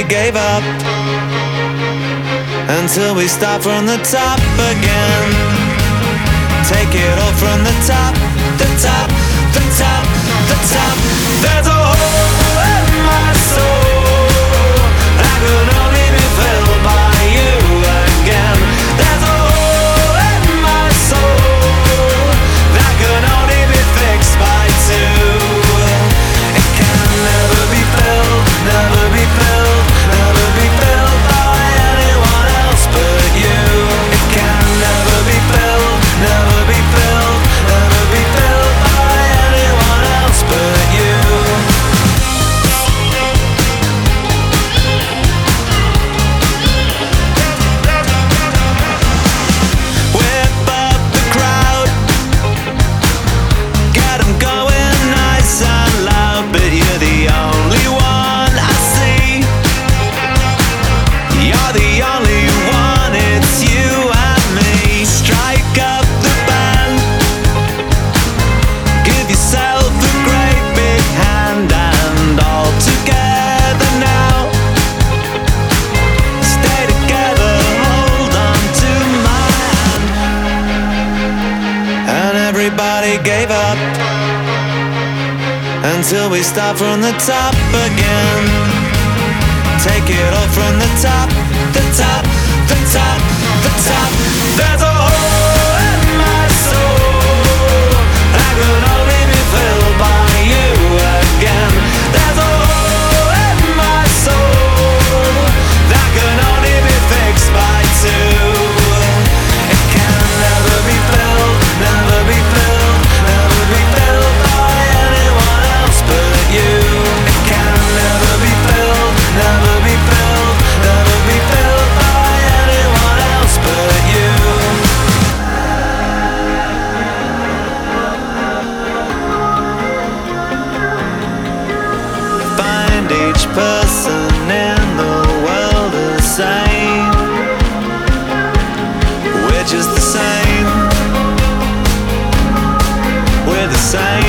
gave up until we start from the top again. Take it all from the top, the top, the top, the top. There's a hole in my soul I could only be filled by you again. There's a hole in my soul that can only be fixed by two. It can never be filled, never be filled, never be filled by anyone else but you. It can never be filled, never be filled, never be filled by anyone else but you. Whip up the crowd, get 'em going nice and loud, but you're the only one I see. You're the only one, it's you and me. Strike up the band, give yourself a great big hand, and all together now. Stay together, hold on to my hand. And everybody gave up until we start from the top again. Take it all from the top, the top, the top, the top. There's a hole in my soul I could only be filled by you again. There's a hole in my soul that can only be fixed by two. It can never be filled, never be filled, never be filled by anyone else but you. It can never be filled, never be filled, never be filled by anyone else but you. Find each person in the world the same. We're just the same. We're the same.